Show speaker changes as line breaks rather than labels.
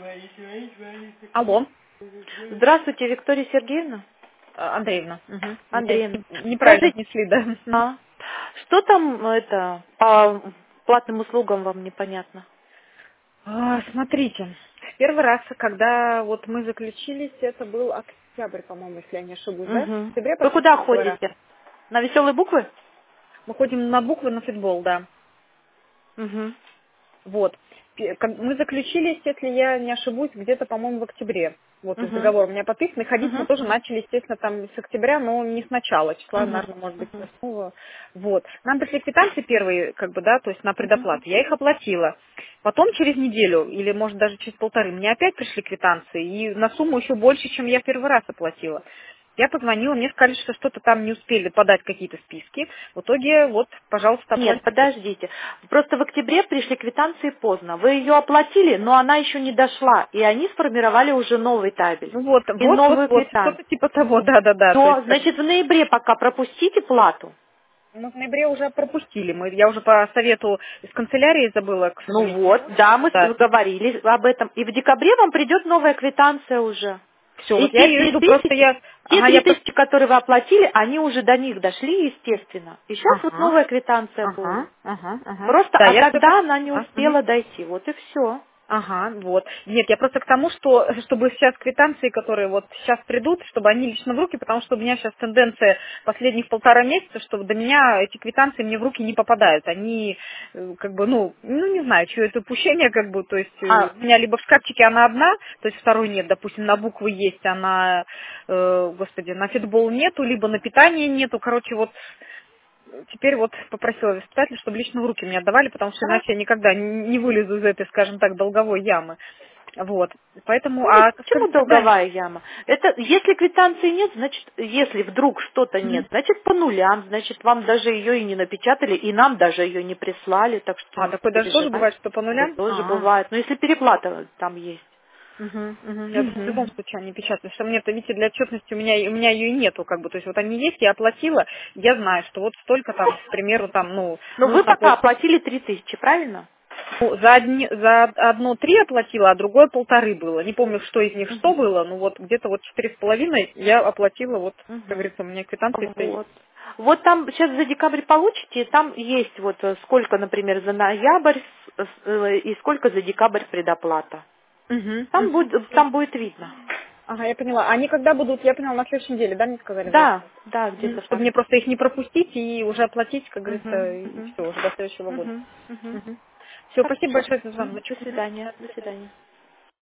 Алло,
Здравствуйте, Виктория Сергеевна.
Андреевна. Угу.
Андреевна.
Неправильно
Скажите,
отнесли, да.
что там по платным услугам вам непонятно?
Смотрите, в первый раз, когда вот мы заключились, это был октябрь, по-моему, если я не ошибусь, да? В
Угу.
октябре
Вы
пошли
куда
первый раз.
ходите? На веселые буквы?
Мы ходим на буквы на футбол, да.
Угу.
Вот. Мы заключились, если я не ошибусь, где-то, по-моему, в октябре. Вот из
Угу.
договора у меня подписан. И ходить мы
Угу.
тоже начали, естественно, там с октября, но не с начала числа,
Угу.
наверное, может быть,
Угу.
с 8. Вот. Нам пришли квитанции первые, как бы, да, то есть на
Угу.
предоплату. Я их оплатила. Потом через неделю, или, может, даже через полторы, мне опять пришли квитанции, и на сумму еще больше, чем я в первый раз оплатила. Я позвонила, мне сказали, что что-то там не успели подать какие-то списки. В итоге, вот, пожалуйста,
Нет,
оплатите.
подождите. Просто в октябре пришли квитанции поздно. Вы ее оплатили, но она еще не дошла. И они сформировали уже новый табель
Ну вот,
и
вот, вот,
новую
вот,
квитанцию.
что-то типа того, да-да-да. То есть,
То, значит, в ноябре пока пропустите плату.
мы в ноябре уже пропустили. Я уже по совету из канцелярии забыла, к
Ну
сожалению.
вот, да, мы
Да.
говорили об этом. И в декабре вам придет новая квитанция уже.
Все,
И
вот я
те
ее
три
жду, просто
тысячи,
я...
те
Ага,
три тысячи, которые вы оплатили, они уже до них дошли, естественно. И сейчас вот
Ага,
новая квитанция будет.
ага, ага, ага.
Просто,
Да,
а
я все...
тогда она не успела дойти. Вот и все.
Ага, вот. Нет, я просто к тому, что чтобы сейчас квитанции, которые вот сейчас придут, чтобы они лично в руки, потому что у меня сейчас тенденция последних полтора месяца, что до меня эти квитанции мне в руки не попадают. Они как бы, ну не знаю, что это упущение, как бы, то есть
А,
у меня либо в шкафчике она одна, то есть второй нет, допустим, на буквы есть, а на, господи, на фитбол нету, либо на питание нету, короче, вот теперь вот попросила воспитателя, чтобы лично в руки мне отдавали, потому что иначе я никогда не вылезу из этой, скажем так, долговой ямы. Вот. Поэтому,
нет, почему
скажите, когда...
долговая яма? Это если квитанции нет, значит, если вдруг что-то нет,
Мгм.
значит по нулям, значит вам даже ее и не напечатали, и нам даже ее не прислали, так что не
Такое даже тоже
переживайте.
бывает, что по
Это
нулям?
тоже бывает. Но если переплата там есть.
Мгм, мгм. Я думаю, в любом
Мгм.
случае они печатают, потому что мне-то, видите, для отчетности у меня ее и нету, как бы, то есть вот они есть, я оплатила, я знаю, что вот столько там, к примеру, там,
Но вы
нужно
пока
оплатить.
оплатили 3000, правильно?
За одно 3 оплатила, а другое полторы было. Не помню, что из них что
Мгм.
было, но вот где-то вот 4,5 я оплатила, вот, как
Мгм.
говорится, у меня квитанция стоит.
Вот. Вот там сейчас за декабрь получите, и там есть вот сколько, например, за ноябрь и сколько за декабрь предоплата.
Угу,
Там будет видно.
Ага, я поняла. Они когда будут, я поняла, на следующей неделе, да, мне сказали, да?
Да, да, где-то
Чтобы
так.
мне просто их не пропустить и уже оплатить, как говорится,
Мгм,
и
мгм,
все, уже до следующего года.
мгм, мгм.
Все, спасибо
Хорошо.
большое за звонок.
До свидания. До свидания.